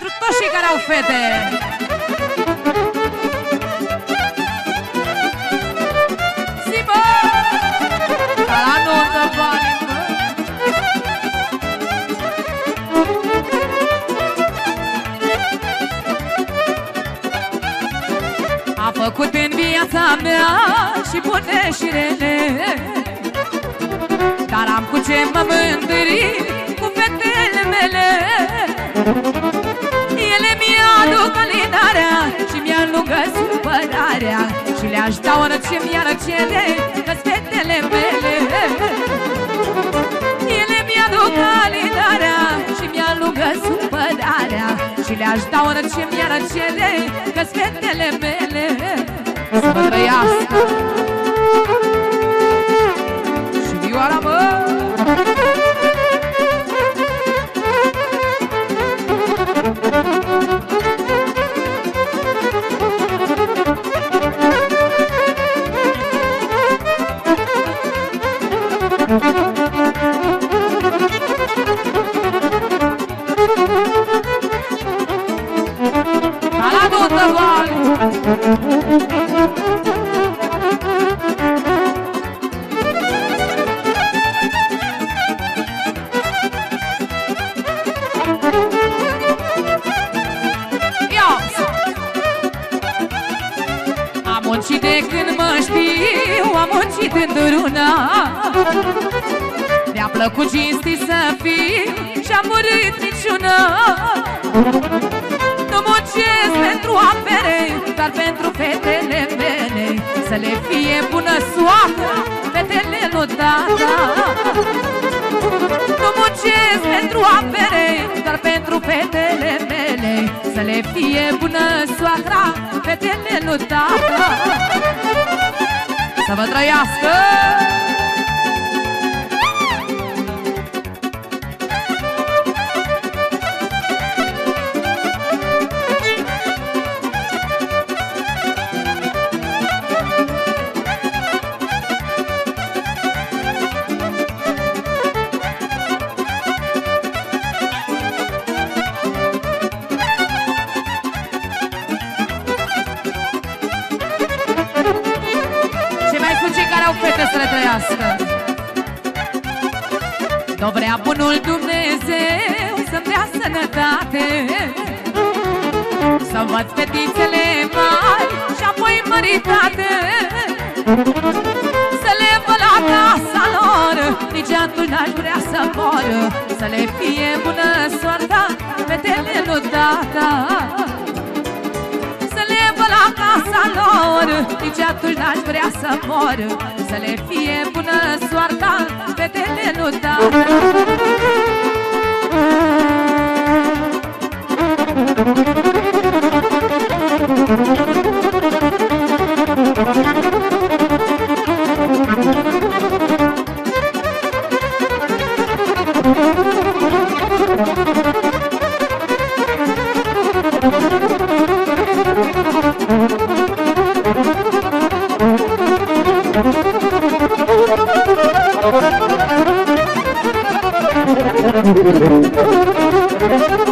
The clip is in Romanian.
Pentru toți cei care au fete. Si, bă! Ca la nuntă, bani, bă! A făcut în viața mea și bune și rele, dar am cu ce mă mândri cu fetele mele. Ele mi-aduc alinarea și mi-alungă supărarea și le-aș da orice mi-ar cere, că-s fetele mele. Ele mi-aduc alinarea și mi-alungă supărarea și le-aș da orice mi-ar cere, că-s fetele mele. Să vă trăiască și vioara, mă! Am muncit de când mă știu, am muncit într-una. Mi-a plăcut cinstit să fiu și-am murit niciuna. Nu muncesc pentru apere, dar pentru fetele mele, să le fie bună soacră, fetele lui tata. Nu muncesc pentru apere, dar pentru fetele mele, să le fie bună soacra, fetele lui tata. Să vă trăiască! Au fete să le trăiască. Do vrea bunul Dumnezeu să-mi dea sănătate, să văd fetițele mari și apoi măritate, să le văd la casa lor, nici atunci n-aș vrea să mor, să le fie bună soarta, fetele lui tata. Să le văd la casa lor, nici atunci n-aș vrea să mor, să le fie bună soarta, fetele lui tata. Thank you.